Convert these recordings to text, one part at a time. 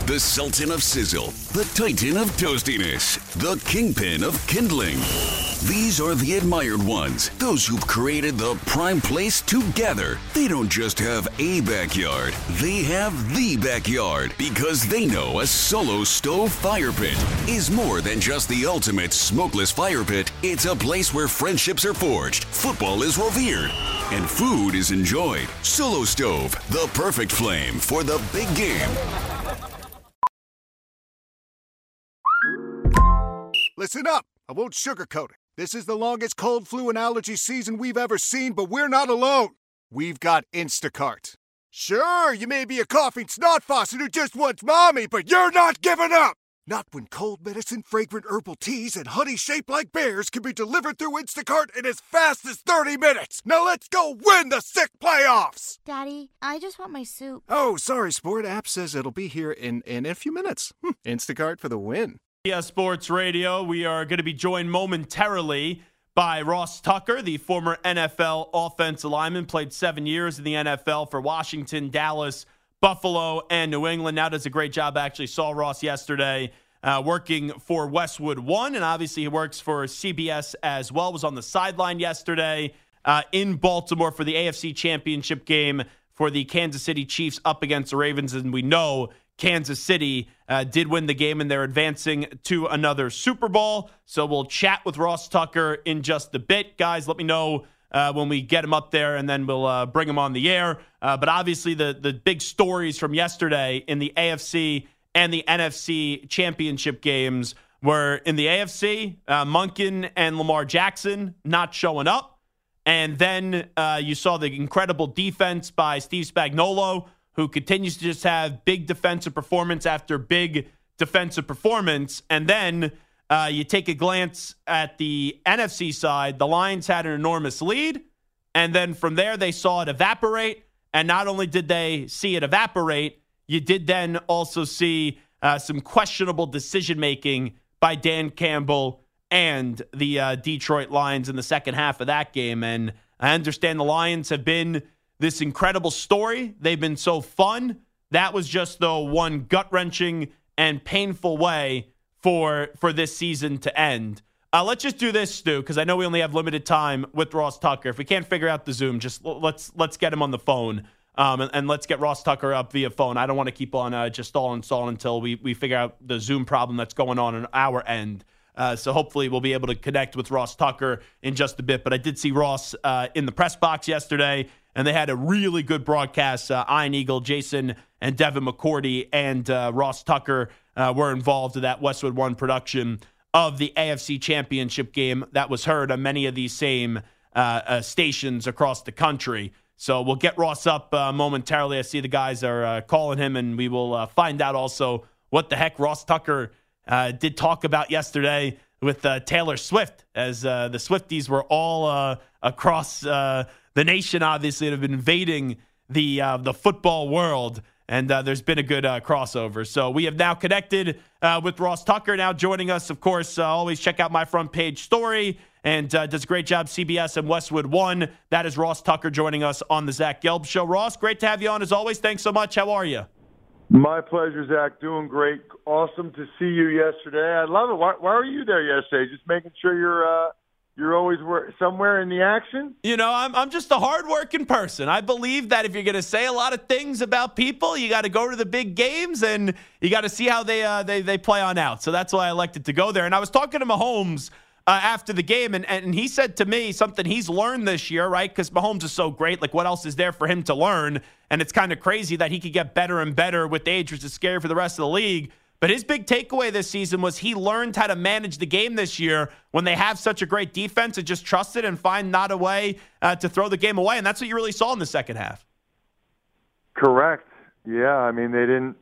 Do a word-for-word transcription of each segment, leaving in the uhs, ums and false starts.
The Sultan of Sizzle, the Titan of Toastiness, the Kingpin of Kindling. These are the admired ones, those who've created the prime place to gather. They don't just have a backyard, they have the backyard, because they know a Solo Stove fire pit is more than just the ultimate smokeless fire pit. It's a place where friendships are forged, football is revered, and food is enjoyed. Solo Stove, the perfect flame for the big game. Listen up. I won't sugarcoat it. This is the longest cold, flu, and allergy season we've ever seen, but we're not alone. We've got Instacart. Sure, you may be a coughing snot faucet who just wants mommy, but you're not giving up! Not when cold medicine, fragrant herbal teas, and honey shaped like bears can be delivered through Instacart in as fast as thirty minutes. Now let's go win the sick playoffs! Daddy, I just want my soup. Oh, sorry, Sport. App says it'll be here in, in a few minutes. Hm, Instacart for the win. C B S Sports Radio. We are going to be joined momentarily by Ross Tucker, the former N F L offensive lineman, played seven years in the N F L for Washington, Dallas, Buffalo, and New England. Now does a great job. I actually saw Ross yesterday uh, working for Westwood One, and obviously he works for C B S as well. Was on the sideline yesterday uh, in Baltimore for the A F C Championship game for the Kansas City Chiefs up against the Ravens, and we know Kansas City uh, did win the game, and they're advancing to another Super Bowl. So we'll chat with Ross Tucker in just a bit. Guys, let me know uh, when we get him up there, and then we'll uh, bring him on the air. Uh, but obviously the, the big stories from yesterday in the A F C and the N F C championship games were in the A F C, uh, Monken and Lamar Jackson not showing up. And then uh, you saw the incredible defense by Steve Spagnuolo, who continues to just have big defensive performance after big defensive performance. And then uh, you take a glance at the N F C side. The Lions had an enormous lead. And then from there, they saw it evaporate. And not only did they see it evaporate, you did then also see uh, some questionable decision-making by Dan Campbell and the uh, Detroit Lions in the second half of that game. And I understand the Lions have been this incredible story. They've been so fun. That was just, though, one gut-wrenching and painful way for for this season to end. Uh, let's just do this, Stu, because I know we only have limited time with Ross Tucker. If we can't figure out the Zoom, just l- let's let's get him on the phone, um, and, and let's get Ross Tucker up via phone. I don't want to keep on uh, just stall and stall until we, we figure out the Zoom problem that's going on on our end. Uh, so hopefully we'll be able to connect with Ross Tucker in just a bit. But I did see Ross uh, in the press box yesterday, and they had a really good broadcast. Uh, Iron Eagle, Jason and Devin McCourty, and uh, Ross Tucker uh, were involved in that Westwood One production of the A F C Championship game that was heard on many of these same uh, uh, stations across the country. So we'll get Ross up uh, momentarily. I see the guys are uh, calling him, and we will uh, find out also what the heck Ross Tucker uh, did talk about yesterday with uh, Taylor Swift, as uh, the Swifties were all uh, across uh, the nation, obviously, that have been invading the uh, the football world. And uh, there's been a good uh, crossover. So we have now connected uh, with Ross Tucker, now joining us. Of course, uh, always check out my front page story, and uh, does a great job, C B S and Westwood One. That is Ross Tucker joining us on the Zach Gelb Show. Ross, great to have you on as always. Thanks so much. How are you? My pleasure, Zach. Doing great. Awesome to see you yesterday. I love it. Why, why were you there yesterday? Just making sure you're uh, you're always somewhere in the action? You know, I'm I'm just a hardworking person. I believe that if you're going to say a lot of things about people, you got to go to the big games and you got to see how they uh, they they play on out. So that's why I elected to go there. And I was talking to Mahomes uh, after the game, and, and he said to me something he's learned this year, right? Because Mahomes is so great. Like, what else is there for him to learn? And it's kind of crazy that he could get better and better with age, which is scary for the rest of the league. But his big takeaway this season was he learned how to manage the game this year when they have such a great defense, and just trust it and find not a way uh, to throw the game away. And that's what you really saw in the second half. Correct. Yeah, I mean, they didn't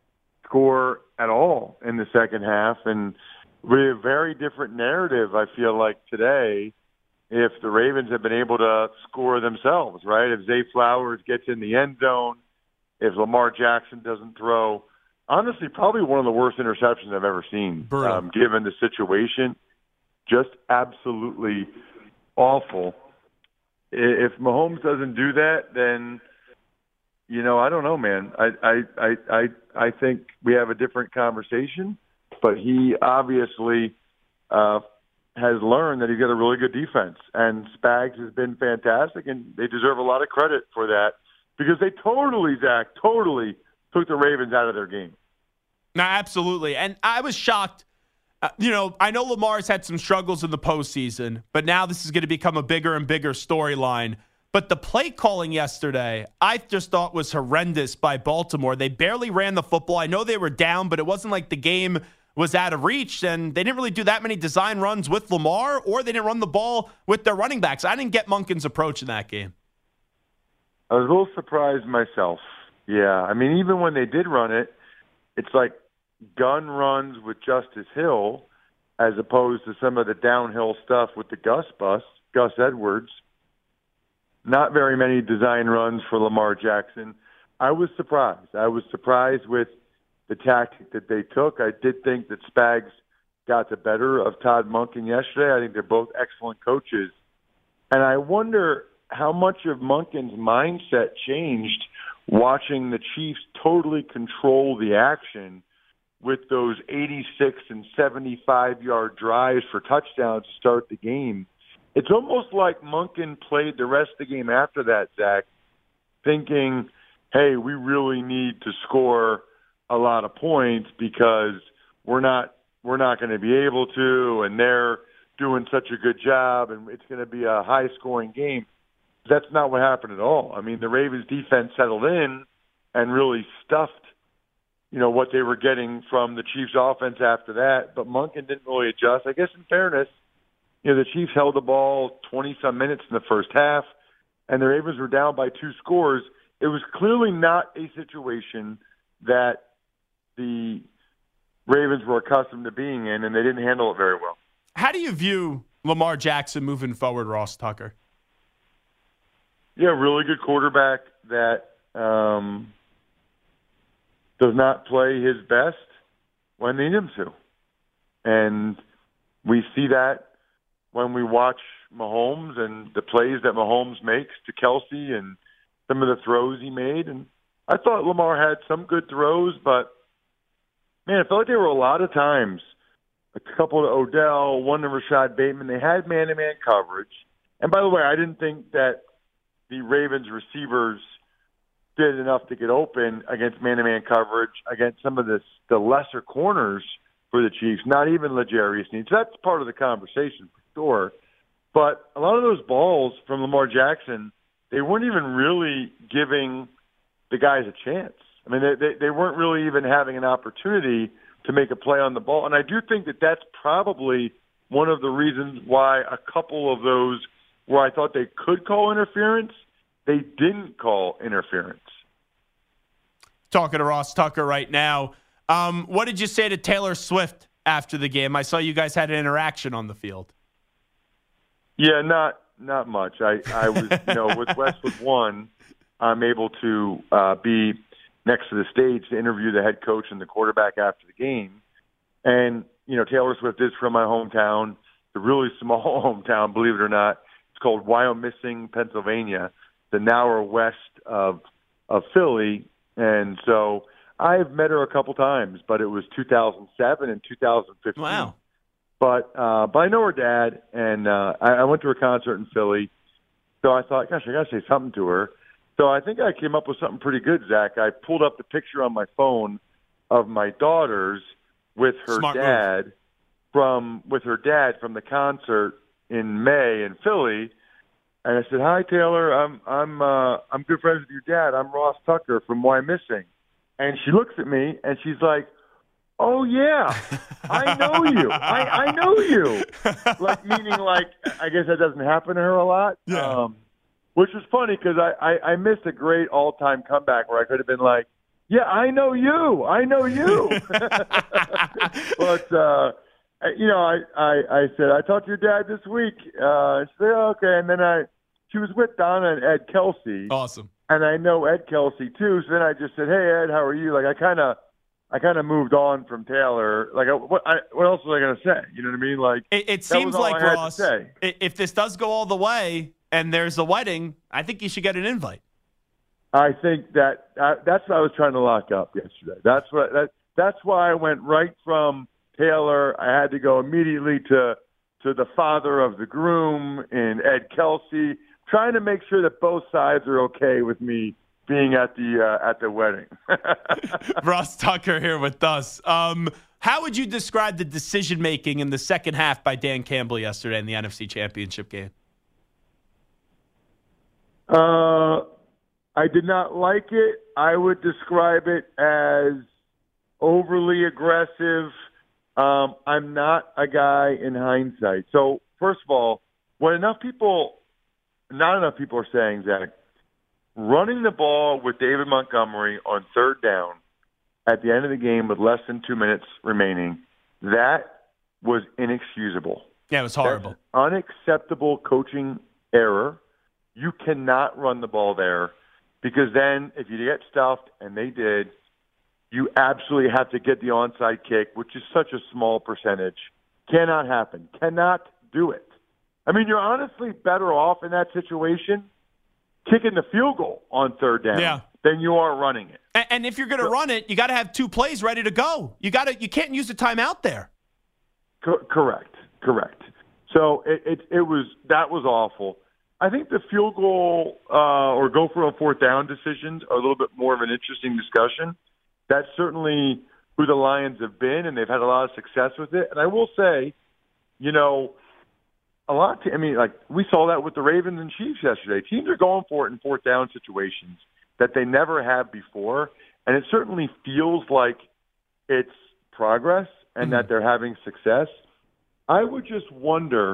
score at all in the second half. And with a very different narrative, I feel like, today, if the Ravens had been able to score themselves, right? If Zay Flowers gets in the end zone, if Lamar Jackson doesn't throw, honestly, probably one of the worst interceptions I've ever seen, um, given the situation. Just absolutely awful. If Mahomes doesn't do that, then, you know, I don't know, man. I, I, I, I, I think we have a different conversation, but he obviously uh, has learned that he's got a really good defense, and Spags has been fantastic, and they deserve a lot of credit for that because they totally, Zach, totally took the Ravens out of their game. No, absolutely. And I was shocked. Uh, you know, I know Lamar's had some struggles in the postseason, but now this is going to become a bigger and bigger storyline. But the play calling yesterday, I just thought was horrendous by Baltimore. They barely ran the football. I know they were down, but it wasn't like the game was out of reach, and they didn't really do that many design runs with Lamar, or they didn't run the ball with their running backs. I didn't get Monken's approach in that game. I was a little surprised myself. Yeah, I mean, even when they did run it, it's like gun runs with Justice Hill as opposed to some of the downhill stuff with the Gus bus, Gus Edwards. Not very many design runs for Lamar Jackson. I was surprised. I was surprised with the tactic that they took. I did think that Spags got the better of Todd Monken yesterday. I think they're both excellent coaches. And I wonder how much of Monken's mindset changed watching the Chiefs totally control the action with those eighty-six and seventy-five yard drives for touchdowns to start the game. It's almost like Monken played the rest of the game after that, Zach, thinking, hey, we really need to score a lot of points because we're not we're not going to be able to, and they're doing such a good job, and it's going to be a high-scoring game. That's not what happened at all. I mean, the Ravens defense settled in and really stuffed, you know, what they were getting from the Chiefs offense after that, but Monken didn't really adjust. I guess in fairness, you know, the Chiefs held the ball twenty-some minutes in the first half, and the Ravens were down by two scores. It was clearly not a situation that the Ravens were accustomed to being in, and they didn't handle it very well. How do you view Lamar Jackson moving forward, Ross Tucker? Yeah, really good quarterback that um, does not play his best when they need him to. And we see that when we watch Mahomes and the plays that Mahomes makes to Kelsey and some of the throws he made. And I thought Lamar had some good throws, but, man, it felt like there were a lot of times, a couple to Odell, one to Rashad Bateman. They had man-to-man coverage. And by the way, I didn't think that the Ravens receivers did enough to get open against man-to-man coverage against some of the, the lesser corners for the Chiefs, not even L'Jarius Sneed. So that's part of the conversation for sure. But a lot of those balls from Lamar Jackson, they weren't even really giving the guys a chance. I mean, they, they, they weren't really even having an opportunity to make a play on the ball. And I do think that that's probably one of the reasons why a couple of those where I thought they could call interference, they didn't call interference. Talking to Ross Tucker right now. Um, what did you say to Taylor Swift after the game? I saw you guys had an interaction on the field. Yeah, not not much. I, I was, you know, with Westwood One, I'm able to uh, be next to the stage to interview the head coach and the quarterback after the game. And, you know, Taylor Swift is from my hometown, the really small hometown, believe it or not. It's called Wyomissing, Pennsylvania, the hour west of of Philly. And so I've met her a couple times, but it was two thousand seven and two thousand fifteen. Wow. But uh, but I know her dad, and uh, I, I went to a concert in Philly. So I thought, gosh, I got to say something to her. So I think I came up with something pretty good, Zach. I pulled up the picture on my phone of my daughters with her Smart dad move. from with her dad from the concert in May in Philly. And I said, "Hi, Taylor. I'm I'm uh, I'm good friends with your dad. I'm Ross Tucker from Wyomissing." And she looks at me and she's like, "Oh yeah, I know you. I, I know you." Like meaning, like I guess that doesn't happen to her a lot. Yeah. Um, which was funny because I, I I missed a great all time comeback where I could have been like, "Yeah, I know you. I know you." But uh, you know, I, I I said I talked to your dad this week. Uh, she said, oh, "Okay," and then I she was with Donna and Ed Kelsey. Awesome. And I know Ed Kelsey too. So then I just said, "Hey Ed, how are you?" Like I kind of, I kind of moved on from Taylor. Like what? I, what else was I going to say? You know what I mean? Like it, it seems like I Ross. If this does go all the way and there's a wedding, I think you should get an invite. I think that uh, that's what I was trying to lock up yesterday. That's what that, that's why I went right from Taylor. I had to go immediately to to the father of the groom in Ed Kelsey, trying to make sure that both sides are okay with me being at the uh, at the wedding. Ross Tucker here with us. Um, how would you describe the decision making in the second half by Dan Campbell yesterday in the N F C Championship game? Uh, I did not like it. I would describe it as overly aggressive. Um, I'm not a guy in hindsight. So, first of all, what enough people, not enough people are saying, Zach, running the ball with David Montgomery on third down at the end of the game with less than two minutes remaining, that was inexcusable. Yeah, it was horrible. That's unacceptable coaching error. You cannot run the ball there because then if you get stuffed, and they did, you absolutely have to get the onside kick, which is such a small percentage. Cannot happen. Cannot do it. I mean, you're honestly better off in that situation kicking the field goal on third down yeah. than you are running it. And, and if you're going to so, run it, you got to have two plays ready to go. You got to. You can't use a timeout there. Co- correct. Correct. So it, it it was that was awful. I think the field goal uh, or go for a fourth down decisions are a little bit more of an interesting discussion. That's certainly who the Lions have been, and they've had a lot of success with it. And I will say, you know, a lot. Of, I mean, like we saw that with the Ravens and Chiefs yesterday. Teams are going for it in fourth down situations that they never have before, and it certainly feels like it's progress and mm-hmm. that they're having success. I would just wonder: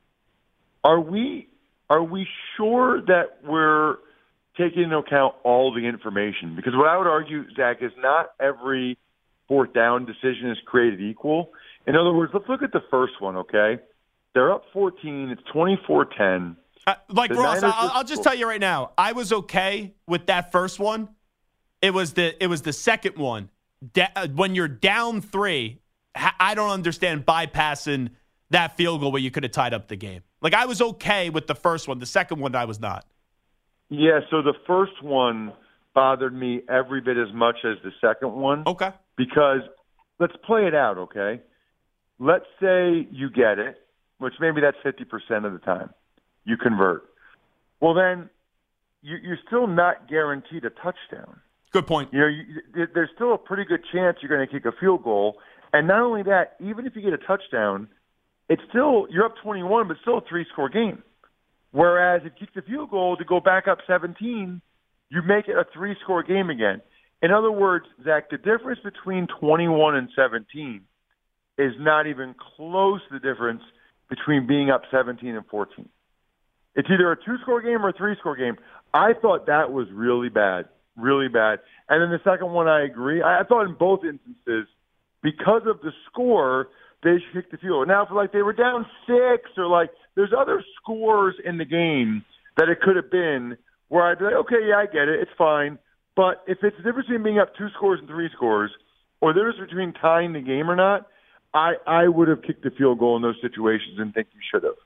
Are we are we sure that we're taking into account all the information? Because what I would argue, Zach, is not every fourth down decision is created equal. In other words, let's look at the first one, okay? They're up fourteen. It's twenty-four ten. Uh, like, the Ross, I'll, I'll just tell you right now, I was okay with that first one. It was the it was the second one. Da- when you're down three, I don't understand bypassing that field goal where you could have tied up the game. Like, I was okay with the first one. The second one, I was not. Yeah, so the first one bothered me every bit as much as the second one. Okay. Because let's play it out, okay? Let's say you get it, which maybe that's fifty percent of the time. You convert. Well, then you, you're still not guaranteed a touchdown. Good point. You know, you, there's still a pretty good chance you're going to kick a field goal. And not only that, even if you get a touchdown, it's still you're up twenty-one, but still a three-score game. Whereas if you kick the field goal to go back up seventeen, you make it a three-score game again. In other words, Zach, the difference between twenty-one and seventeen is not even close to the difference between being up seventeen and fourteen. It's either a two-score game or a three-score game. I thought that was really bad, really bad. And then the second one, I agree. I, I thought in both instances, because of the score, they should kick the field goal. Now, if like they were down six or like there's other scores in the game that it could have been where I'd be like, okay, yeah, I get it. It's fine. But if it's the difference between being up two scores and three scores or the difference between tying the game or not, I, I would have kicked the field goal in those situations and think you should have.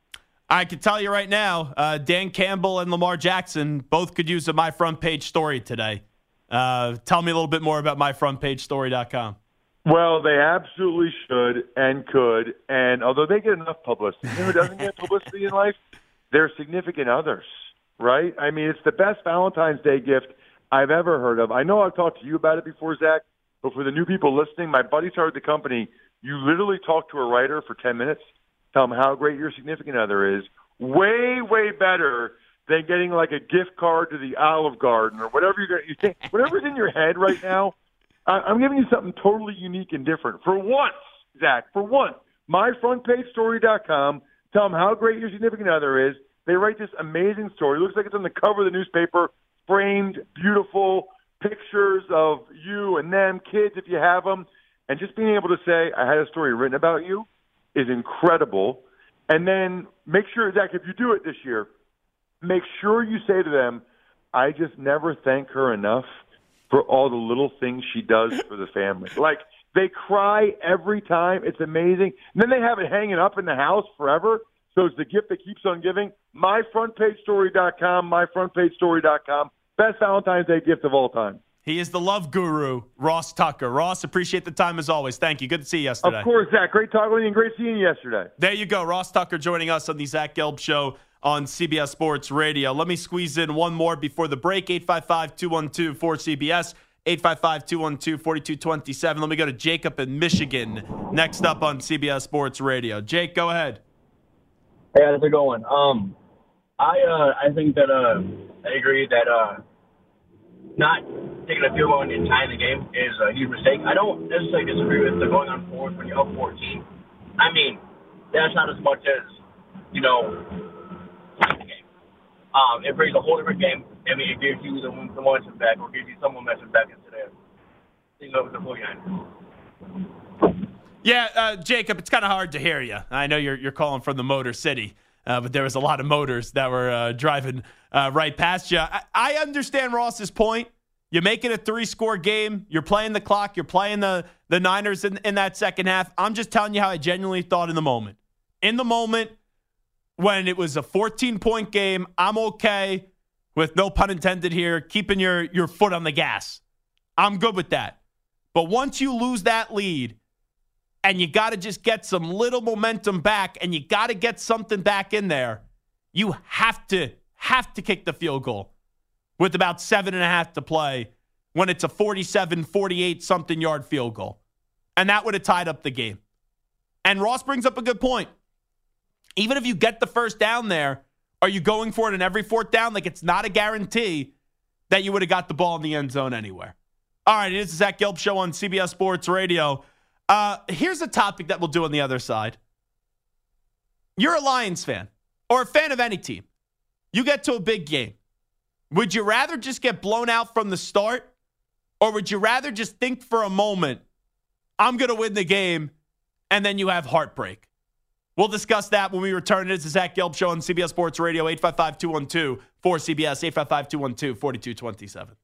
I can tell you right now, uh, Dan Campbell and Lamar Jackson both could use a My Front Page story today. Uh, tell me a little bit more about my front page story dot com. Well, they absolutely should and could. And although they get enough publicity, you know who doesn't get publicity in life? Their significant others, right? I mean, it's the best Valentine's Day gift I've ever heard of. I know I've talked to you about it before, Zach, but for the new people listening, my buddy started the company. You literally talk to a writer for ten minutes, tell them how great your significant other is. Way, way better than getting like a gift card to the Olive Garden or whatever you're going to think. Whatever's in your head right now, I'm giving you something totally unique and different. For once, Zach, for once, my front page story dot com, tell them how great your significant other is. They write this amazing story. It looks like it's on the cover of the newspaper, framed, beautiful pictures of you and them, kids if you have them. And just being able to say, I had a story written about you is incredible. And then make sure, Zach, if you do it this year, make sure you say to them, I just never thank her enough for all the little things she does for the family. Like, they cry every time. It's amazing. And then they have it hanging up in the house forever. So it's the gift that keeps on giving. my front page story dot com, my front page story dot com. best Valentine's Day gift of all time. He is the love guru, Ross Tucker. Ross, appreciate the time as always. Thank you. Good to see you yesterday. Of course, Zach. Great talking with you and great seeing you yesterday. There you go. Ross Tucker joining us on the Zach Gelb Show on C B S Sports Radio. Let me squeeze in one more before the break. eight five five, two one two, four C B S. eight five five, two one two, four two two seven. Let me go to Jacob in Michigan next up on C B S Sports Radio. Jake, go ahead. Hey, how's it going? Um, I uh, I think that uh, I agree that uh, not taking a field goal and tying the game is a huge mistake. I don't necessarily disagree with the going on fourth when you're up fourteen. I mean, that's not as much as, you know, tying the game. Um, it brings a whole different game. I mean, it gives you the, the momentum back, or gives you some momentum back into there. You know, with the forty-niners. Yeah, uh, Jacob, it's kind of hard to hear you. I know you're you're calling from the Motor City, uh, but there was a lot of motors that were uh, driving uh, right past you. I, I understand Ross's point. You make it a three-score game. You're playing the clock. You're playing the, the Niners in, in that second half. I'm just telling you how I genuinely thought in the moment. In the moment, when it was a fourteen-point game, I'm okay with, no pun intended here, keeping your, your foot on the gas. I'm good with that. But once you lose that lead, and you got to just get some little momentum back, and you got to get something back in there, you have to, have to kick the field goal with about seven and a half to play when it's a forty-seven, forty-eight something yard field goal. And that would have tied up the game. And Ross brings up a good point. Even if you get the first down there, are you going for it in every fourth down? Like, it's not a guarantee that you would have got the ball in the end zone anywhere. All right, it is the Zach Gelb Show on C B S Sports Radio. Uh, here's a topic that we'll do on the other side. You're a Lions fan or a fan of any team. You get to a big game. Would you rather just get blown out from the start, or would you rather just think for a moment, I'm going to win the game, and then you have heartbreak? We'll discuss that when we return. It's the Zach Gelb Show on C B S Sports Radio, eight five five, two one two, four C B S, eight five five, two one two, four two two seven.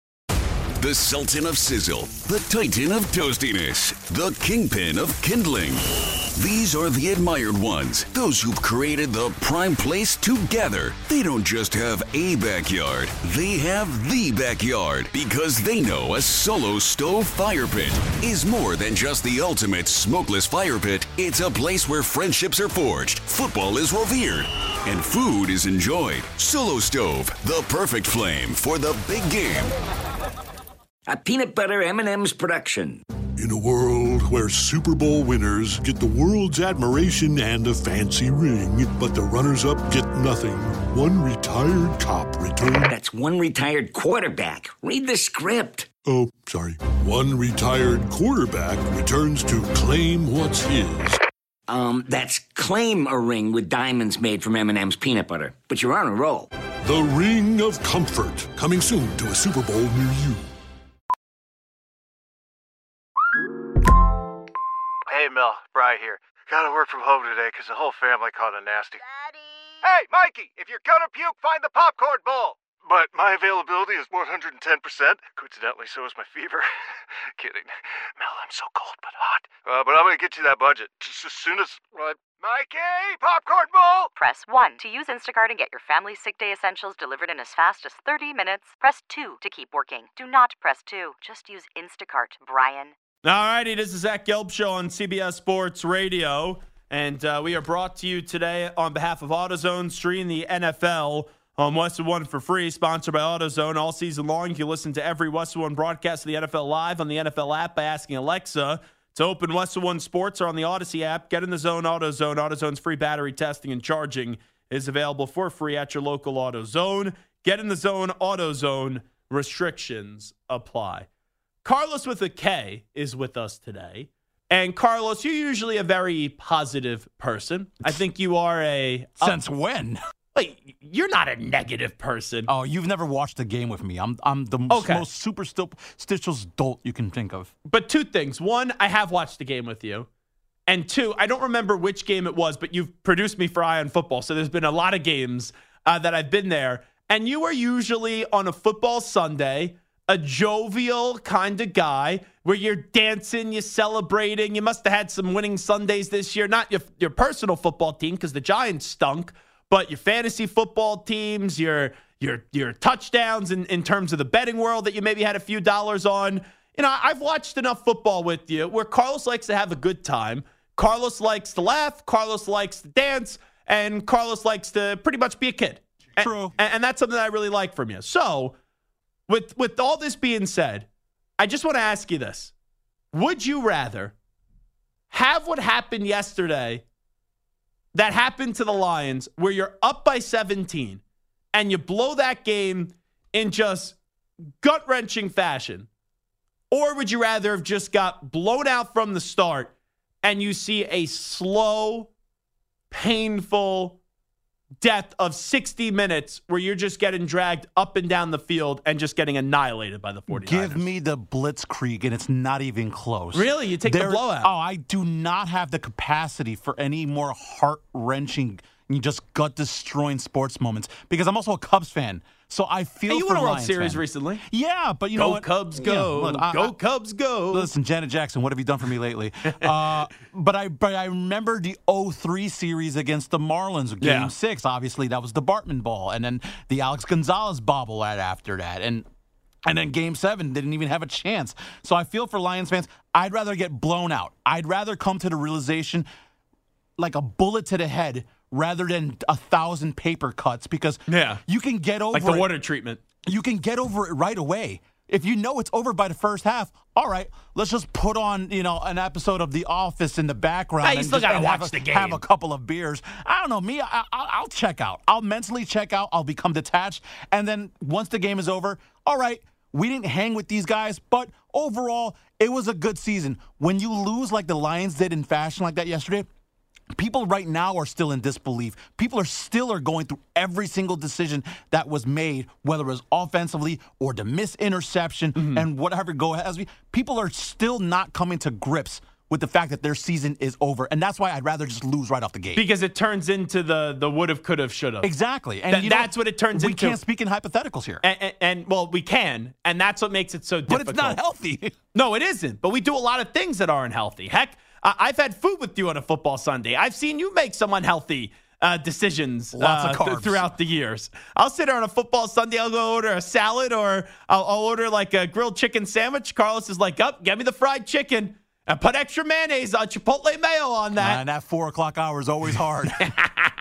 The Sultan of Sizzle, the Titan of Toastiness, the Kingpin of Kindling. These are the admired ones, those who've created the prime place to gather. They don't just have a backyard, they have the backyard, because they know a Solo Stove fire pit is more than just the ultimate smokeless fire pit. It's a place where friendships are forged, football is revered, and food is enjoyed. Solo Stove, the perfect flame for the big game. A peanut butter M and M's production. In a world where Super Bowl winners get the world's admiration and a fancy ring, but the runners-up get nothing, one retired cop returns... That's one retired quarterback. Read the script. Oh, sorry. One retired quarterback returns to claim what's his. Um, that's claim a ring with diamonds made from M and M's peanut butter. But you're on a roll. The Ring of Comfort, coming soon to a Super Bowl near you. Hey, Mel, Bri here. Gotta work from home today because the whole family caught a nasty. Daddy. Hey, Mikey, if you're gonna puke, find the popcorn bowl. But my availability is one hundred ten percent. Coincidentally, so is my fever. Kidding. Mel, I'm so cold but hot. Uh, but I'm gonna get you that budget just as soon as... Uh, Mikey, popcorn bowl. Press one to use Instacart and get your family sick day essentials delivered in as fast as thirty minutes. Press two to keep working. Do not press two. Just use Instacart, Brian. All righty, this is Zach Gelb Show on C B S Sports Radio, and uh, we are brought to you today on behalf of AutoZone. Stream the N F L on Westwood One for free, sponsored by AutoZone. All season long, you can listen to every Westwood One broadcast of the N F L live on the N F L app by asking Alexa to open Westwood One Sports or on the Odyssey app. Get in the zone, AutoZone. AutoZone's free battery testing and charging is available for free at your local AutoZone. Get in the zone, AutoZone. Restrictions apply. Carlos with a K is with us today. And Carlos, you're usually a very positive person. I think you are a... Since uh, when? Wait, you're not a negative person. Oh, you've never watched a game with me. I'm I'm the okay. most superstitious dolt you can think of. But two things. One, I have watched the game with you. And two, I don't remember which game it was, but you've produced me for Eye on Football. So there's been a lot of games uh, that I've been there. And you are usually on a football Sunday... a jovial kind of guy where you're dancing, you're celebrating. You must have had some winning Sundays this year. Not your, your personal football team because the Giants stunk, but your fantasy football teams, your your your touchdowns in, in terms of the betting world that you maybe had a few dollars on. You know, I've watched enough football with you where Carlos likes to have a good time. Carlos likes to laugh. Carlos likes to dance. And Carlos likes to pretty much be a kid. True. And, and that's something that I really like from you. So, with with all this being said, I just want to ask you this. Would you rather have what happened yesterday that happened to the Lions where you're up by seventeen and you blow that game in just gut-wrenching fashion? Or would you rather have just got blown out from the start and you see a slow, painful death of sixty minutes where you're just getting dragged up and down the field and just getting annihilated by the 49ers? Give me the blitzkrieg, and it's not even close. Really? You take There- the blowout? Oh, I do not have the capacity for any more heart-wrenching, just gut-destroying sports moments because I'm also a Cubs fan. So I feel Hey, you for won a World Lions Series fan. recently. Yeah, but you Go know what? Cubs, Yeah, go. look, I- Go I- Cubs, go. Listen, Janet Jackson, what have you done for me lately? uh, but I but I remember the oh three series against the Marlins, Game Yeah. six. Obviously, that was the Bartman ball, and then the Alex Gonzalez bobble right after that, and and then Game seven didn't even have a chance. So I feel for Lions fans. I'd rather get blown out. I'd rather come to the realization like a bullet to the head rather than a thousand paper cuts because Yeah. you can get over Like the it. water treatment. You can get over it right away. If you know it's over by the first half, all right, let's just put on, you know, an episode of The Office in the background. Hey, you and still just- gotta and watch have a, the game. Have a couple of beers. I don't know, me, I, I, I'll check out. I'll mentally check out. I'll become detached. And then once the game is over, all right, we didn't hang with these guys, but overall, it was a good season. When you lose like the Lions did in fashion like that yesterday, people right now are still in disbelief. People are still are going through every single decision that was made, whether it was offensively or the missed interception Mm-hmm. and whatever go as we. People are still not coming to grips with the fact that their season is over, and that's why I'd rather just lose right off the gate. Because it turns into the the would have, could have, should have. Exactly, and Th- you know, that's what it turns we into. We can't speak in hypotheticals here, and, and, and well, we can, and that's what makes it so difficult. but it's not healthy. No, it isn't. But we do a lot of things that aren't healthy. Heck, I- I've had food with you on a football Sunday. I've seen you make some unhealthy uh, decisions Lots uh, of carbs. th- throughout the years. I'll sit there on a football Sunday. I'll go order a salad or I'll, I'll order like a grilled chicken sandwich. Carlos is like, up, get me the fried chicken and put extra mayonnaise, uh, Chipotle mayo on that. And that four o'clock hour is always hard. But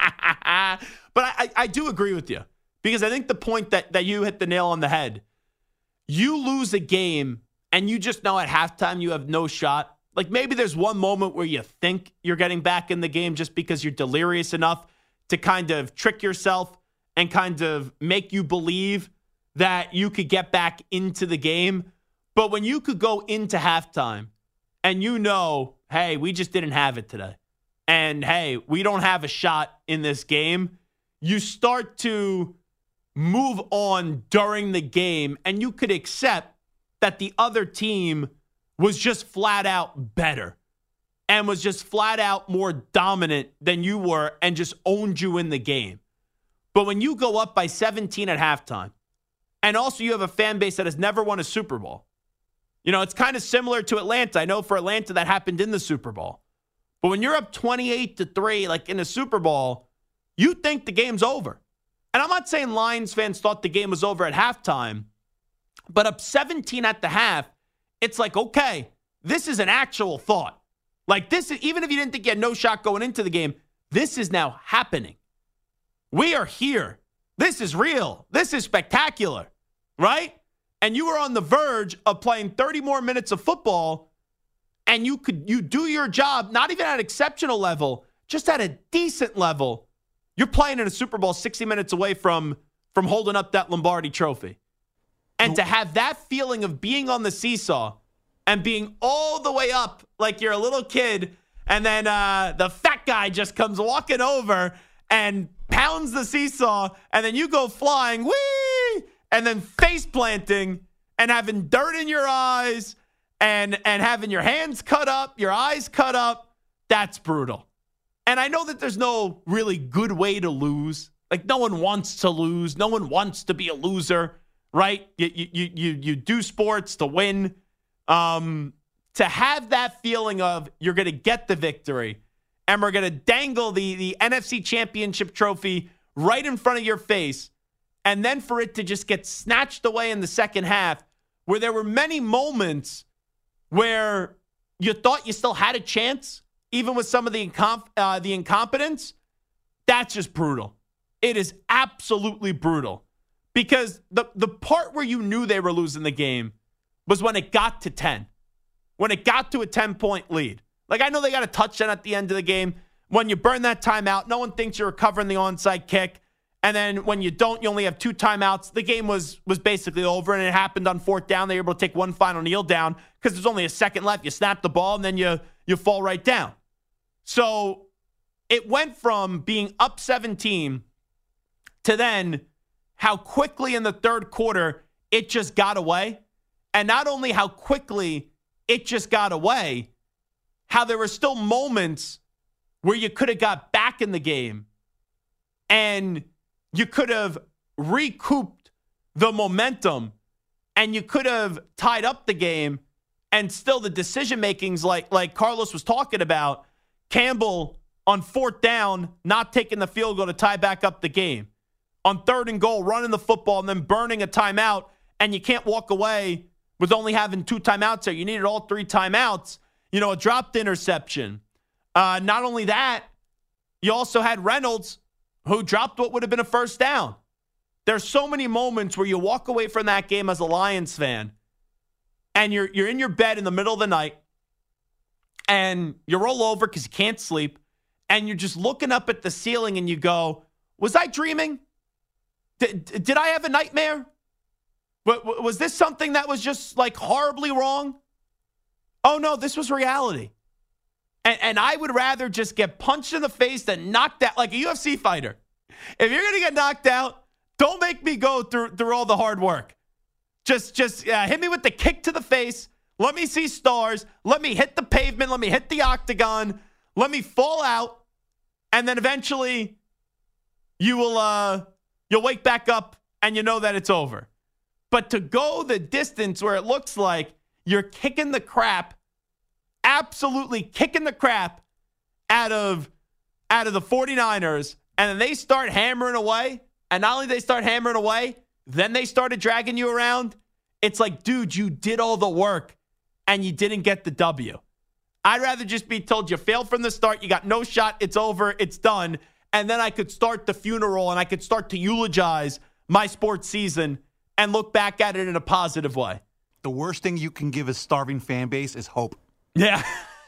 I, I, I do agree with you because I think the point that, that you hit the nail on the head, you lose a game and you just know at halftime you have no shot. Like maybe there's one moment where you think you're getting back in the game just because you're delirious enough to kind of trick yourself and kind of make you believe that you could get back into the game. But when you could go into halftime and you know, hey, we just didn't have it today. And hey, we don't have a shot in this game. You start to move on during the game and you could accept that the other team was just flat out better and was just flat out more dominant than you were and just owned you in the game. But when you go up by seventeen at halftime, and also you have a fan base that has never won a Super Bowl, you know, it's kind of similar to Atlanta. I know for Atlanta that happened in the Super Bowl. But when you're up twenty-eight to three, like in the Super Bowl, you think the game's over. And I'm not saying Lions fans thought the game was over at halftime, but up seventeen at the half, it's like, okay, this is an actual thought. Like this, is, even if you didn't think you had no shot going into the game, this is now happening. We are here. This is real. This is spectacular, right? And you were on the verge of playing thirty more minutes of football, and you could you do your job, not even at exceptional level, just at a decent level. You're playing in a Super Bowl sixty minutes away from, from holding up that Lombardi trophy. And to have that feeling of being on the seesaw and being all the way up like you're a little kid, and then uh, the fat guy just comes walking over and pounds the seesaw, and then you go flying, whee, and then face planting and having dirt in your eyes and, and having your hands cut up, your eyes cut up, that's brutal. And I know that there's no really good way to lose. Like, no one wants to lose. No one wants to be a loser, right? You you you you do sports to win. Um, to have that feeling of you're going to get the victory and we're going to dangle the, the N F C Championship trophy right in front of your face, and then for it to just get snatched away in the second half, where there were many moments where you thought you still had a chance, even with some of the incomp- uh, the incompetence, that's just brutal. It is absolutely brutal. Because the, the part where you knew they were losing the game was when it got to ten. When it got to a ten-point lead. Like, I know they got a touchdown at the end of the game. When you burn that timeout, no one thinks you're recovering the onside kick. And then when you don't, you only have two timeouts. The game was was basically over, and it happened on fourth down. They were able to take one final kneel down because there's only a second left. You snap the ball, and then you you fall right down. So it went from being up seventeen to then how quickly in the third quarter it just got away. And not only how quickly it just got away, how there were still moments where you could have got back in the game and you could have recouped the momentum and you could have tied up the game, and still the decision makings like, like Carlos was talking about, Campbell on fourth down, not taking the field goal to tie back up the game. On third and goal, running the football and then burning a timeout, and you can't walk away with only having two timeouts there. You needed all three timeouts. You know, a dropped interception. Uh, not only that, you also had Reynolds, who dropped what would have been a first down. There's so many moments where you walk away from that game as a Lions fan, and you're you're in your bed in the middle of the night, and you roll over because you can't sleep, and you're just looking up at the ceiling, and you go, was I dreaming? Did, did I have a nightmare? Was this something that was just like horribly wrong? Oh no, this was reality. And, and I would rather just get punched in the face than knocked out like a U F C fighter. If you're going to get knocked out, don't make me go through, through all the hard work. Just, just uh, hit me with the kick to the face. Let me see stars. Let me hit the pavement. Let me hit the octagon. Let me fall out. And then eventually you will, uh, you'll wake back up and you know that it's over. But to go the distance where it looks like you're kicking the crap, absolutely kicking the crap out of, out of the 49ers, and then they start hammering away, and not only they start hammering away, then they started dragging you around. It's like, dude, you did all the work, and you didn't get the W. I'd rather just be told you failed from the start, you got no shot, it's over, it's done, and then I could start the funeral, and I could start to eulogize my sports season and look back at it in a positive way. The worst thing you can give a starving fan base is hope. Yeah.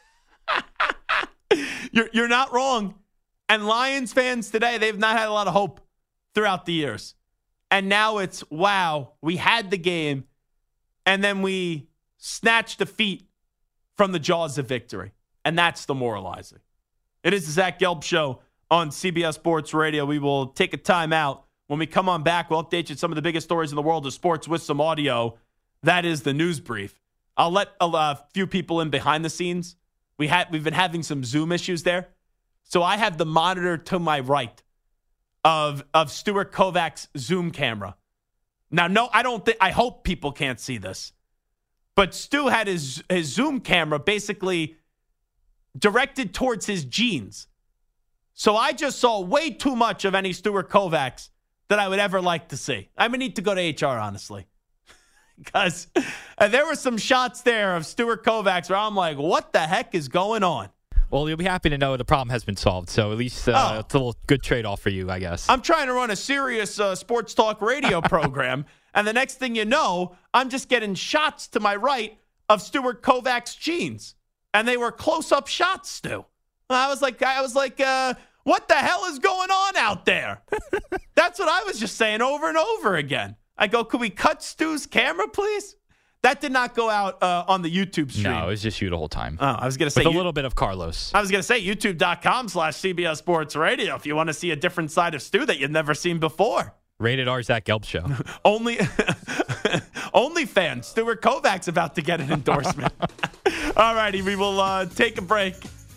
you're, you're not wrong. And Lions fans today, they've not had a lot of hope throughout the years. And now it's, wow, we had the game, and then we snatched defeat from the jaws of victory. And that's demoralizing. It is the Zach Gelb Show on C B S Sports Radio. We will take a timeout. When we come on back, we'll update you on some of the biggest stories in the world of sports with some audio. That is the news brief. I'll let a uh, few people in behind the scenes. We had we've been having some Zoom issues there. So I have the monitor to my right of of Stuart Kovac's Zoom camera. Now, no, I don't think I hope people can't see this. But Stu had his his Zoom camera basically directed towards his jeans. So I just saw way too much of any Stuart Kovac's that I would ever like to see. I would need to go to H R, honestly. Because uh, there were some shots there of Stuart Kovac's where I'm like, what the heck is going on? Well, you'll be happy to know the problem has been solved. So at least uh, oh. it's a little good trade-off for you, I guess. I'm trying to run a serious uh, sports talk radio program, and the next thing you know, I'm just getting shots to my right of Stuart Kovac's jeans. And they were close-up shots, Stu. I was like, I was like, uh, what the hell is going on out there? That's what I was just saying over and over again. I go, could we cut Stu's camera, please? That did not go out uh, on the YouTube stream. No, it was just you the whole time. Oh, I was going to say. With a little bit of Carlos. I was going to say YouTube.com slash CBS Sports Radio if you want to see a different side of Stu that you've never seen before. Rated R Zach Gelb Show. Only, only fans. Stuart Kovac's about to get an endorsement. All righty, we will uh, take a break.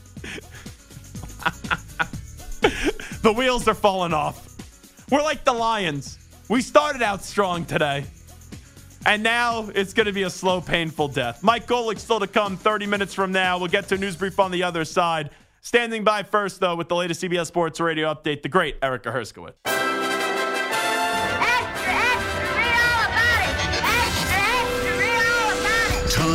The wheels are falling off. We're like the Lions. We started out strong today, and now it's going to be a slow, painful death. Mike Golick still to come thirty minutes from now. We'll get to a news brief on the other side. Standing by first, though, with the latest C B S Sports Radio update, the great Erica Herskowitz.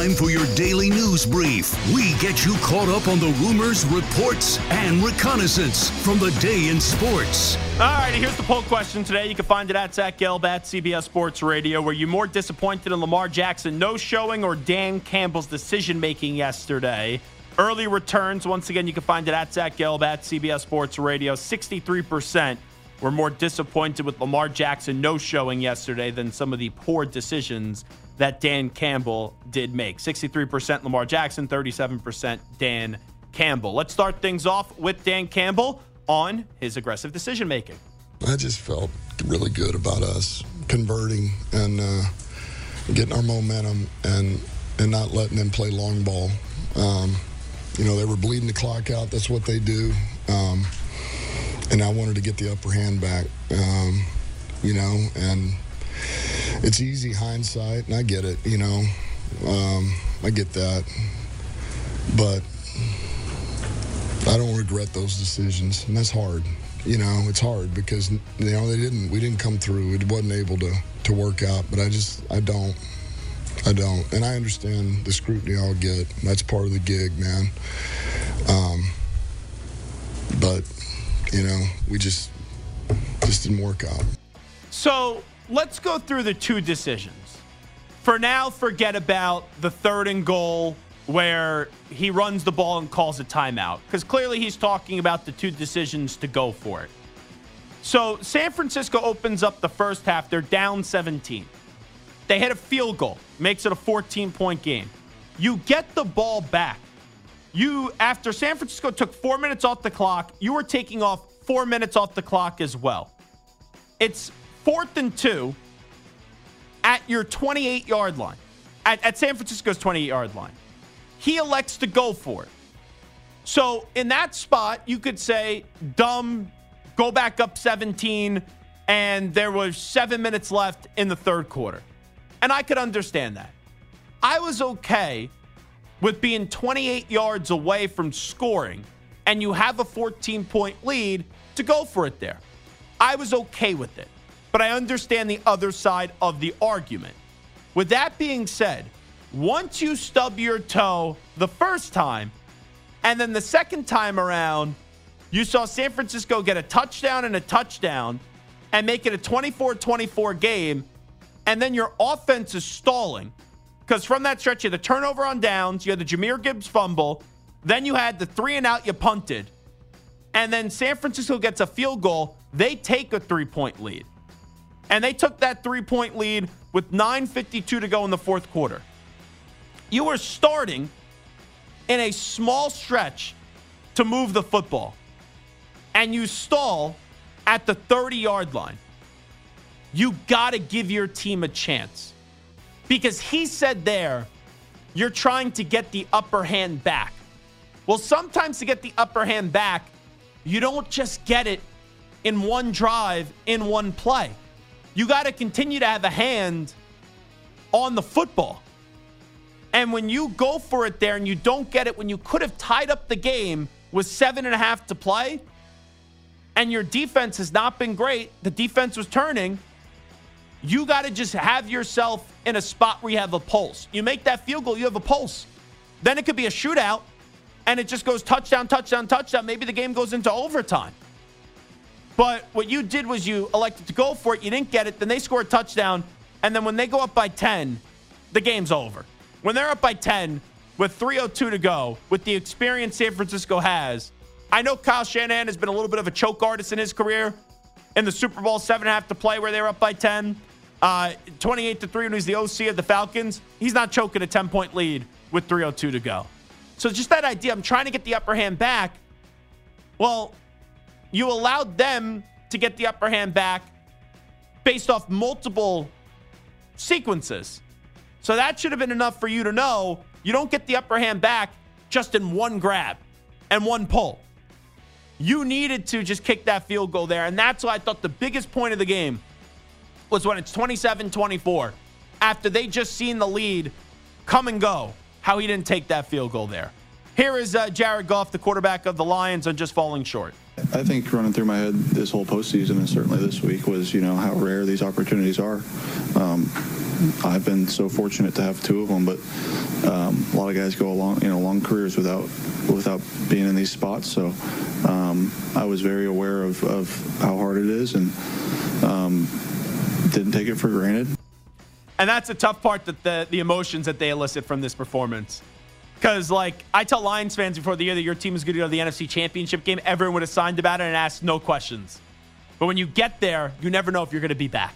time for your daily news brief. We get you caught up on the rumors, reports, and reconnaissance from the day in sports. All right, here's the poll question today. You can find it at Zach Gelb at C B S Sports Radio. Were you more disappointed in Lamar Jackson no-showing or Dan Campbell's decision-making yesterday? Early returns, once again, you can find it at Zach Gelb at C B S Sports Radio. sixty-three percent were more disappointed with Lamar Jackson no-showing yesterday than some of the poor decisions that Dan Campbell did make. sixty-three percent Lamar Jackson, thirty-seven percent Dan Campbell. Let's start things off with Dan Campbell on his aggressive decision-making. I just felt really good about us converting and uh, getting our momentum and and not letting them play long ball. Um, you know, they were bleeding the clock out. That's what they do. Um, and I wanted to get the upper hand back, um, you know, and it's easy hindsight, and I get it, you know. Um, I get that. But I don't regret those decisions, and that's hard. You know, it's hard because, you know, they didn't, we didn't come through. It wasn't able to, to work out, but I just, I don't. I don't. And I understand the scrutiny I'll get. That's part of the gig, man. Um, but, you know, we just, just didn't work out. So let's go through the two decisions. For now, forget about the third and goal where he runs the ball and calls a timeout, because clearly he's talking about the two decisions to go for it. So San Francisco opens up the first half. They're down seventeen. They hit a field goal, makes it a fourteen-point game. You get the ball back. You, after San Francisco took four minutes off the clock, you were taking off four minutes off the clock as well. It's fourth and two at your twenty-eight-yard line, at, at San Francisco's twenty-eight-yard line. He elects to go for it. So in that spot, you could say, dumb, go back up seventeen, and there was seven minutes left in the third quarter. And I could understand that. I was okay with being twenty-eight yards away from scoring, and you have a fourteen-point lead to go for it there. I was okay with it. But I understand the other side of the argument. With that being said, once you stub your toe the first time, and then the second time around, you saw San Francisco get a touchdown and a touchdown and make it a twenty-four twenty-four game, and then your offense is stalling. Because from that stretch, you had the turnover on downs, you had the Jahmyr Gibbs fumble, then you had the three and out, you punted, and then San Francisco gets a field goal, they take a three-point lead. And they took that three-point lead with nine fifty-two to go in the fourth quarter. You were starting in a small stretch to move the football, and you stall at the thirty-yard line. You got to give your team a chance, because he said there, you're trying to get the upper hand back. Well, sometimes to get the upper hand back, you don't just get it in one drive, in one play. You got to continue to have a hand on the football. And when you go for it there and you don't get it when you could have tied up the game with seven and a half to play, and your defense has not been great, the defense was turning, you got to just have yourself in a spot where you have a pulse. You make that field goal, you have a pulse. Then it could be a shootout, and it just goes touchdown, touchdown, touchdown. Maybe the game goes into overtime. But what you did was you elected to go for it. You didn't get it. Then they score a touchdown. And then when they go up by ten, the game's over. When they're up by ten with three oh two to go, with the experience San Francisco has, I know Kyle Shanahan has been a little bit of a choke artist in his career. In the Super Bowl, seven and a half to play where they were up by ten. Uh, twenty-eight to three when he's the O C of the Falcons. He's not choking a ten-point lead with three oh two to go. So just that idea, I'm trying to get the upper hand back. Well, you allowed them to get the upper hand back based off multiple sequences. So that should have been enough for you to know you don't get the upper hand back just in one grab and one pull. You needed to just kick that field goal there, and that's why I thought the biggest point of the game was when it's twenty-seven twenty-four, after they just seen the lead come and go, how he didn't take that field goal there. Here is uh, Jared Goff, the quarterback of the Lions, on just falling short. I think running through my head this whole postseason, and certainly this week, was, you know, how rare these opportunities are. Um, I've been so fortunate to have two of them, but um, a lot of guys go along, you know, long careers without without being in these spots. So um, I was very aware of, of how hard it is, and um, didn't take it for granted. And that's the tough part, that the the emotions that they elicit from this performance. Because, like, I tell Lions fans before the year that your team is going to go to the N F C Championship game, everyone would have signed about it and asked no questions. But when you get there, you never know if you're going to be back.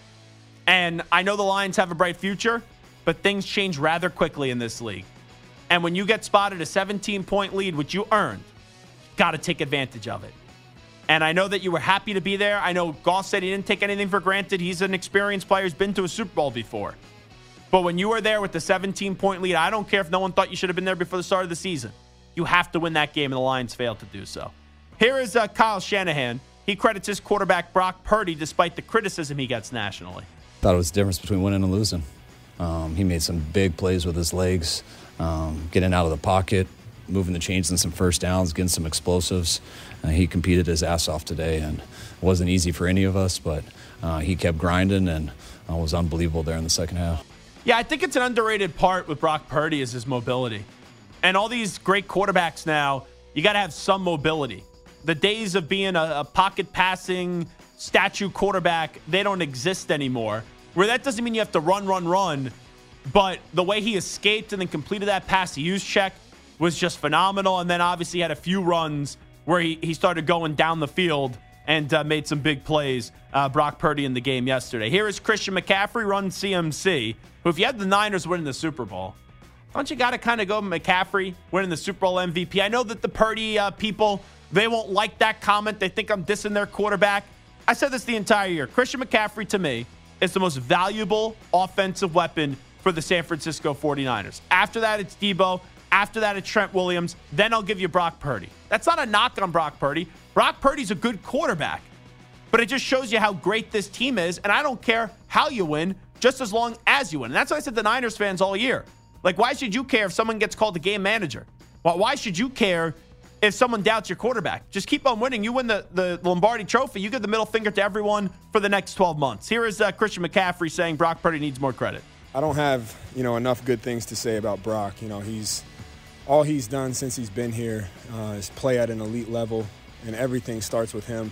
And I know the Lions have a bright future, but things change rather quickly in this league. And when you get spotted a seventeen-point lead, which you earned, got to take advantage of it. And I know that you were happy to be there. I know Goff said he didn't take anything for granted. He's an experienced player. He's been to a Super Bowl before. But when you were there with the seventeen-point lead, I don't care if no one thought you should have been there before the start of the season. You have to win that game, and the Lions failed to do so. Here is uh, Kyle Shanahan. He credits his quarterback, Brock Purdy, despite the criticism he gets nationally. Thought it was the difference between winning and losing. Um, he made some big plays with his legs, um, getting out of the pocket, moving the chains in some first downs, getting some explosives. Uh, he competed his ass off today, and it wasn't easy for any of us, but uh, he kept grinding and uh, was unbelievable there in the second half. Yeah, I think it's an underrated part with Brock Purdy is his mobility. And all these great quarterbacks now, you got to have some mobility. The days of being a, a pocket passing statue quarterback, they don't exist anymore. Where that doesn't mean you have to run, run, run. But the way he escaped and then completed that pass to use check was just phenomenal. And then obviously had a few runs where he, he started going down the field and uh, made some big plays. Uh, Brock Purdy in the game yesterday. Here is Christian McCaffrey, run C M C, who, if you had the Niners winning the Super Bowl, don't you got to kind of go McCaffrey winning the Super Bowl M V P? I know that the Purdy uh, people, they won't like that comment. They think I'm dissing their quarterback. I said this the entire year. Christian McCaffrey, to me, is the most valuable offensive weapon for the San Francisco forty-niners. After that, it's Debo. After that, it's Trent Williams. Then I'll give you Brock Purdy. That's not a knock on Brock Purdy. Brock Purdy's a good quarterback. But it just shows you how great this team is. And I don't care how you win, just as long as you win. And that's what I said to Niners fans all year. Like, why should you care if someone gets called a game manager? Well, why should you care if someone doubts your quarterback? Just keep on winning. You win the, the Lombardi Trophy. You give the middle finger to everyone for the next twelve months. Here is uh, Christian McCaffrey saying Brock Purdy needs more credit. I don't have, you know, enough good things to say about Brock. You know, he's all he's done since he's been here uh, is play at an elite level, and everything starts with him.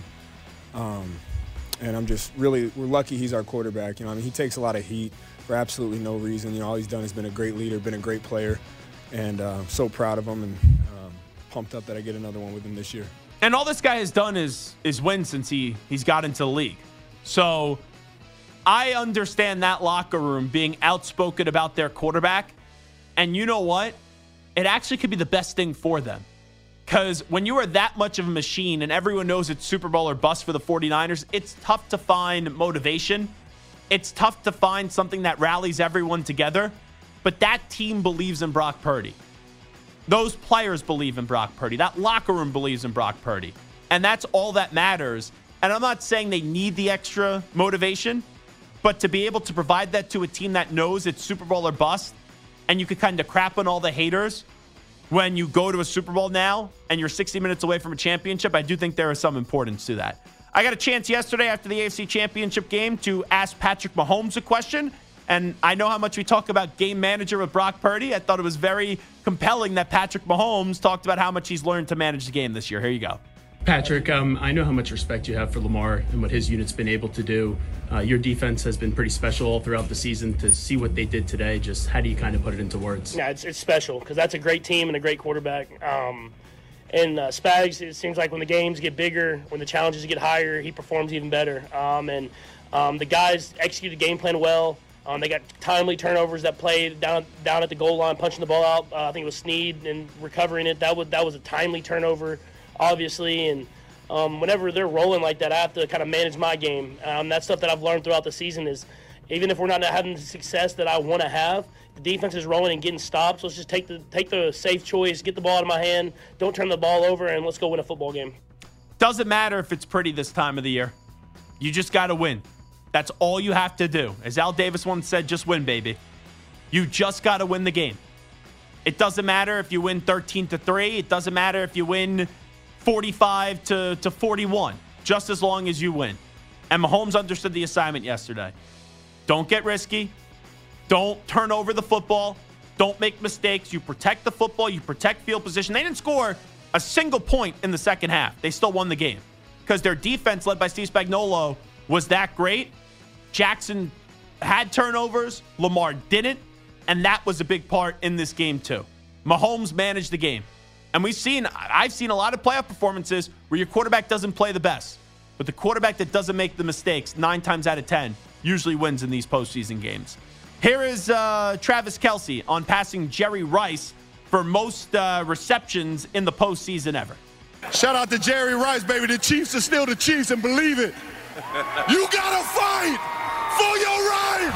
Um, and I'm just really, we're lucky he's our quarterback. You know, I mean, he takes a lot of heat for absolutely no reason. You know, all he's done has been a great leader, been a great player, and uh, I'm so proud of him and um, pumped up that I get another one with him this year. And all this guy has done is is win since he, he's got into the league. So I understand that locker room being outspoken about their quarterback. And you know what? It actually could be the best thing for them. Because when you are that much of a machine and everyone knows it's Super Bowl or bust for the forty-niners, it's tough to find motivation. It's tough to find something that rallies everyone together. But that team believes in Brock Purdy. Those players believe in Brock Purdy. That locker room believes in Brock Purdy. And that's all that matters. And I'm not saying they need the extra motivation, but to be able to provide that to a team that knows it's Super Bowl or bust, and you could kind of crap on all the haters when you go to a Super Bowl now and you're sixty minutes away from a championship, I do think there is some importance to that. I got a chance yesterday after the A F C Championship game to ask Patrick Mahomes a question, and I know how much we talk about game manager with Brock Purdy. I thought it was very compelling that Patrick Mahomes talked about how much he's learned to manage the game this year. Here you go. Patrick, um, I know how much respect you have for Lamar and what his unit's been able to do. Uh, your defense has been pretty special all throughout the season. To see what they did today, just how do you kind of put it into words? Yeah, it's, it's special because that's a great team and a great quarterback. Um, and uh, Spags, it seems like when the games get bigger, when the challenges get higher, he performs even better. Um, and um, the guys executed the game plan well. Um, they got timely turnovers that played down down at the goal line, punching the ball out. Uh, I think it was Snead and recovering it. That was that was a timely turnover, obviously. And um, whenever they're rolling like that, I have to kind of manage my game. Um, that's stuff that I've learned throughout the season is even if we're not having the success that I want to have, the defense is rolling and getting stops. Let's just take the take the safe choice, get the ball out of my hand, don't turn the ball over, and let's go win a football game. Doesn't matter if it's pretty this time of the year. You just got to win. That's all you have to do. As Al Davis once said, just win, baby. You just got to win the game. It doesn't matter if you win thirteen to three. It doesn't matter if you win forty-five to forty-one. Just as long as you win. And Mahomes understood the assignment yesterday. Don't get risky. Don't turn over the football. Don't make mistakes. You protect the football. You protect field position. They didn't score a single point in the second half. They still won the game because their defense, led by Steve Spagnuolo, was that great. Jackson had turnovers. Lamar didn't. And that was a big part in this game, too. Mahomes managed the game. And we've seen, I've seen a lot of playoff performances where your quarterback doesn't play the best. But the quarterback that doesn't make the mistakes, nine times out of ten, usually wins in these postseason games. Here is uh, Travis Kelce on passing Jerry Rice for most uh, receptions in the postseason ever. Shout out to Jerry Rice, baby. The Chiefs are still the Chiefs, and believe it. You gotta fight for your right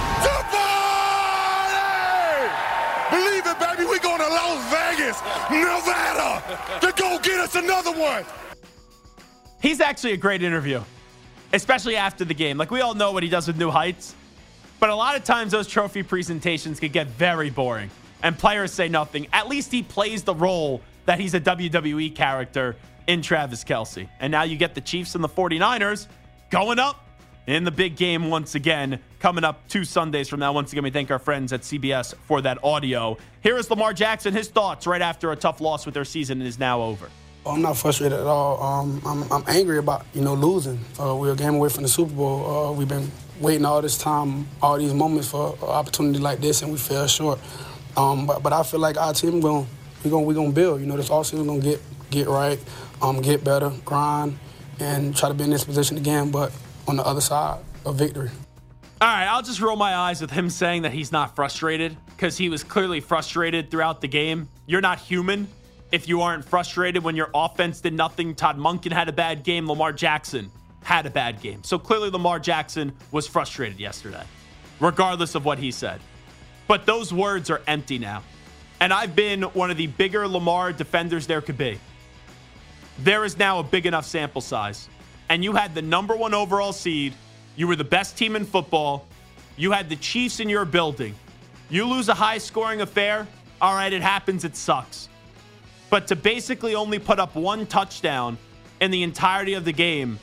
to party! Believe it, baby. We're going to Las Vegas, Nevada, to go get us another one. He's actually a great interview, especially after the game. Like, we all know what he does with New Heights, but a lot of times those trophy presentations could get very boring, and players say nothing. At least he plays the role that he's a W W E character in Travis Kelce. And now you get the Chiefs and the 49ers going up in the big game once again, coming up two Sundays from now. Once again, we thank our friends at C B S for that audio. Here is Lamar Jackson, his thoughts right after a tough loss with their season is now over. I'm not frustrated at all. Um, I'm, I'm angry about, you know, losing. Uh, we're a game away from the Super Bowl. Uh, we've been waiting all this time, all these moments for an opportunity like this, and we fell short. Um, but, but I feel like our team going, we're going, we're going to build. You know, this offseason we're going to get get right, um, get better, grind, and try to be in this position again. But on the other side of victory. All right, I'll just roll my eyes with him saying that he's not frustrated because he was clearly frustrated throughout the game. You're not human if you aren't frustrated when your offense did nothing. Todd Monken had a bad game. Lamar Jackson had a bad game. So clearly Lamar Jackson was frustrated yesterday, regardless of what he said. But those words are empty now. And I've been one of the bigger Lamar defenders there could be. There is now a big enough sample size. And you had the number one overall seed. You were the best team in football. You had the Chiefs in your building. You lose a high-scoring affair. All right, it happens. It sucks. But to basically only put up one touchdown in the entirety of the game,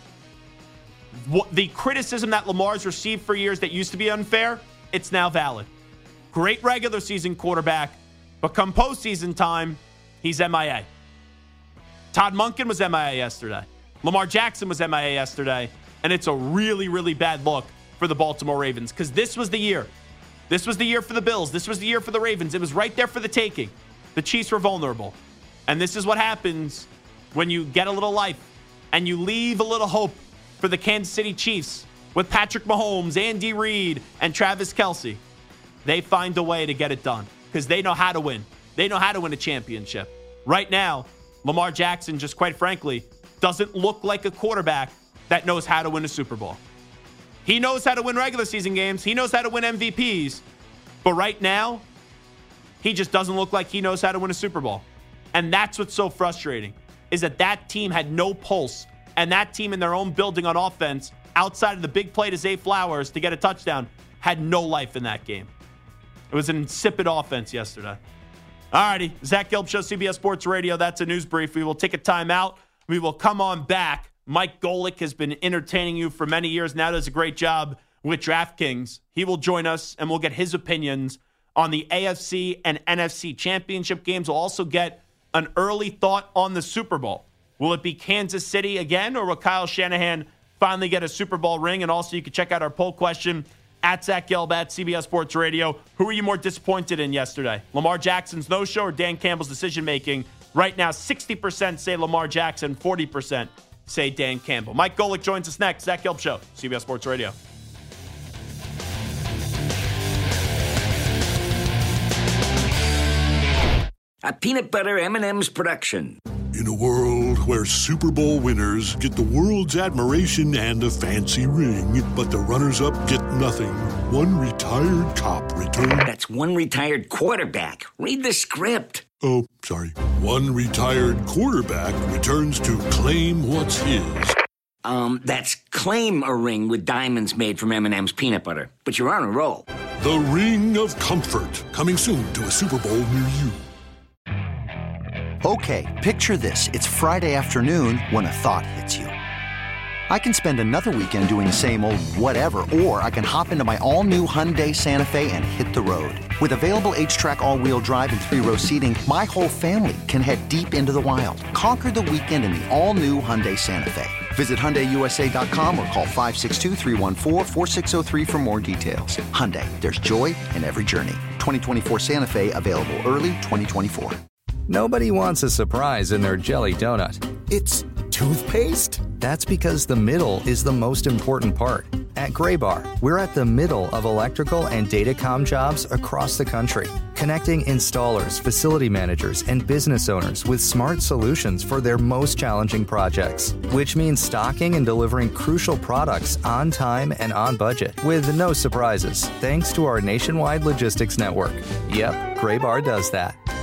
the criticism that Lamar's received for years that used to be unfair, it's now valid. Great regular season quarterback, but come postseason time, he's M I A. Todd Monken was M I A yesterday. Lamar Jackson was M I A yesterday. And it's a really, really bad look for the Baltimore Ravens because this was the year. This was the year for the Bills. This was the year for the Ravens. It was right there for the taking. The Chiefs were vulnerable. And this is what happens when you get a little life and you leave a little hope for the Kansas City Chiefs with Patrick Mahomes, Andy Reid, and Travis Kelce. They find a way to get it done because they know how to win. They know how to win a championship. Right now, Lamar Jackson, just quite frankly, doesn't look like a quarterback that knows how to win a Super Bowl. He knows how to win regular season games. He knows how to win M V Ps. But right now, he just doesn't look like he knows how to win a Super Bowl. And that's what's so frustrating, is that that team had no pulse. And that team in their own building on offense, outside of the big play to Zay Flowers to get a touchdown, had no life in that game. It was an insipid offense yesterday. All righty, Zach Gelb Show, C B S Sports Radio. That's a news brief. We will take a timeout. We will come on back. Mike Golick has been entertaining you for many years now, does a great job with DraftKings. He will join us, and we'll get his opinions on the A F C and N F C championship games. We'll also get an early thought on the Super Bowl. Will it be Kansas City again, or will Kyle Shanahan finally get a Super Bowl ring? And also, you can check out our poll question at Zach Gelb at C B S Sports Radio. Who are you more disappointed in yesterday? Lamar Jackson's no-show or Dan Campbell's decision-making? Right now, sixty percent say Lamar Jackson, forty percent say Dan Campbell. Mike Golick joins us next. Zach Gelb Show, C B S Sports Radio. A peanut butter M and M's production. In a world where Super Bowl winners get the world's admiration and a fancy ring, but the runners-up get nothing, one retired cop returns... That's one retired quarterback. Read the script. Oh, sorry. One retired quarterback returns to claim what's his. Um, that's claim a ring with diamonds made from M and M's peanut butter. But you're on a roll. The Ring of Comfort, coming soon to a Super Bowl near you. Okay, picture this. It's Friday afternoon when a thought hits you. I can spend another weekend doing the same old whatever, or I can hop into my all-new Hyundai Santa Fe and hit the road. With available H-Track all-wheel drive and three-row seating, my whole family can head deep into the wild. Conquer the weekend in the all-new Hyundai Santa Fe. Visit Hyundai U S A dot com or call five six two, three one four, four six zero three for more details. Hyundai, there's joy in every journey. twenty twenty-four Santa Fe, available early twenty twenty-four. Nobody wants a surprise in their jelly donut. It's toothpaste? That's because the middle is the most important part. At Graybar, we're at the middle of electrical and datacom jobs across the country, connecting installers, facility managers, and business owners with smart solutions for their most challenging projects, which means stocking and delivering crucial products on time and on budget with no surprises, thanks to our nationwide logistics network. Yep, Graybar does that.